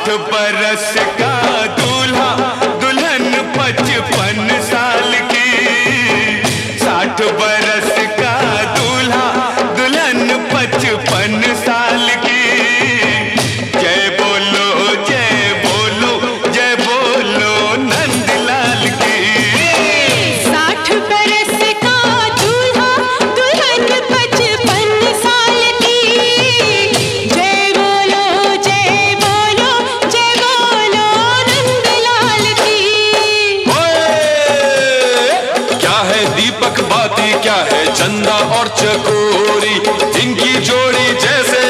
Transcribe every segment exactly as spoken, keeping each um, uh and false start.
बरस का दूल्हा दुल्हन पचपन साल की। साठ बरस का दूल्हा दुल्हन पचपन साल की। जय बोलो जय बोलो जय बोलो नंदलाल की। साठ बरस का दूल्हा दुल्हन पचपन साल की। जय बोलो जय बोलो जय बोलो नंदलाल की। क्या है दीपक बाती, क्या है चंदा और चकोरी, इनकी जोड़ी जैसे,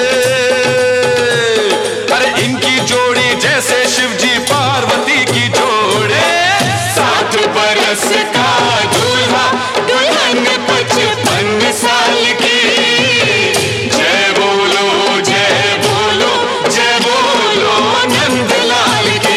अरे इनकी जोड़ी जैसे शिवजी पार्वती की जोड़ी। साठ बरस का दूल्हा दुल्हन पचपन साल की। जय बोलो जय बोलो जय बोलो नंदलाल की।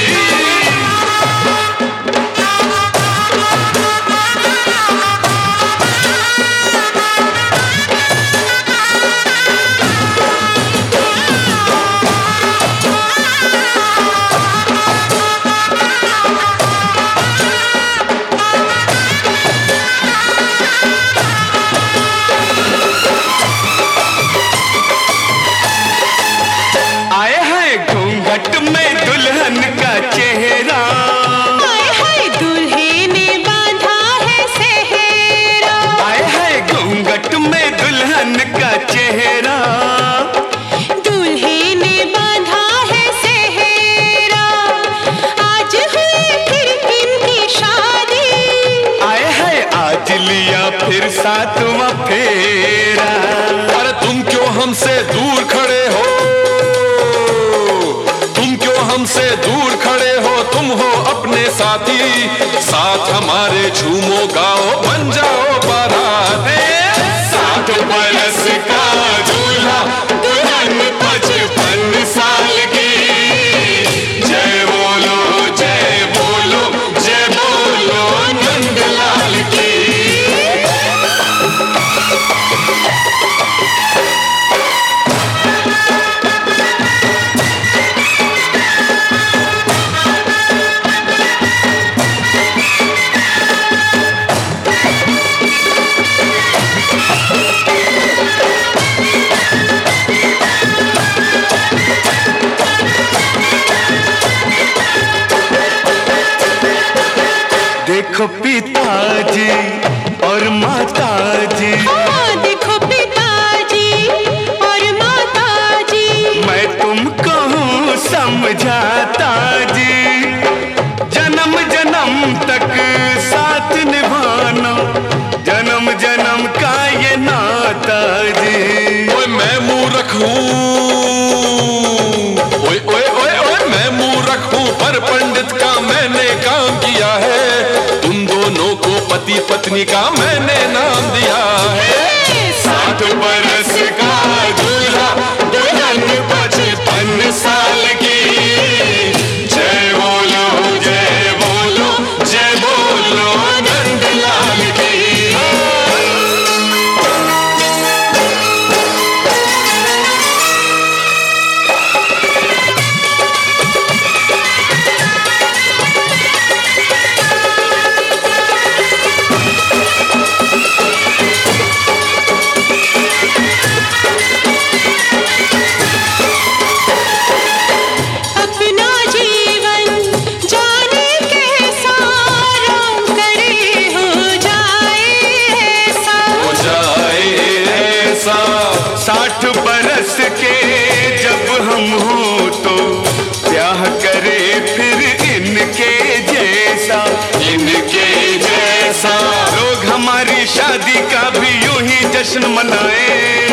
आए हैं घूंघट में दुल्हन का चेहरा। आए हाय दूल्हे ने बांधा है सेहरा। आए हैं घूंघट में दुल्हन का चेहरा। दूल्हे ने बांधा है सेहरा। आज हुई फिर इनकी शादी। आए हैं आज लिया फिर सातवां फेरा। अरे तुम क्यों हमसे दूर खड़े हो, तुम क्यों हमसे दूर खड़े हो, तुम हो अपने साथी, साथ हमारे झूमो गाओ बन जाओ बाराती। साठ बरस का दूल्हा दुल्हन पचपन साल की। जय बोलो जय बोलो जय बोलो नंदलाल की। देखो पिताजी और माताजी। हाँ देखो पिताजी और माताजी। मैं तुमको हूँ समझाता जी। जन्म जन्म तक साथ निभाना, जन्म जन्म का ये नाता जी। ओए मैं मूर्ख हूँ, ओए ओए ओए ओए मैं मूर्ख हूँ, पर पंडित का मैंने काम किया है। तुम दोनों को पति पत्नी का मैंने नाम दिया है। साठ बरस का दूल्हा दुल्हन पचपन साल की। जय बोलो जय बोलो जय बोलो नंदलाल की। अपना जीवन जाने कैसा, राम करे हो जाए ऐसा। हो जाए ऐसा। साठ बरस के जब हम हो तो ब्याह करे फिर इनके जैसा, इनके जैसा। लोग हमारी शादी का भी यूं ही जश्न मनाए।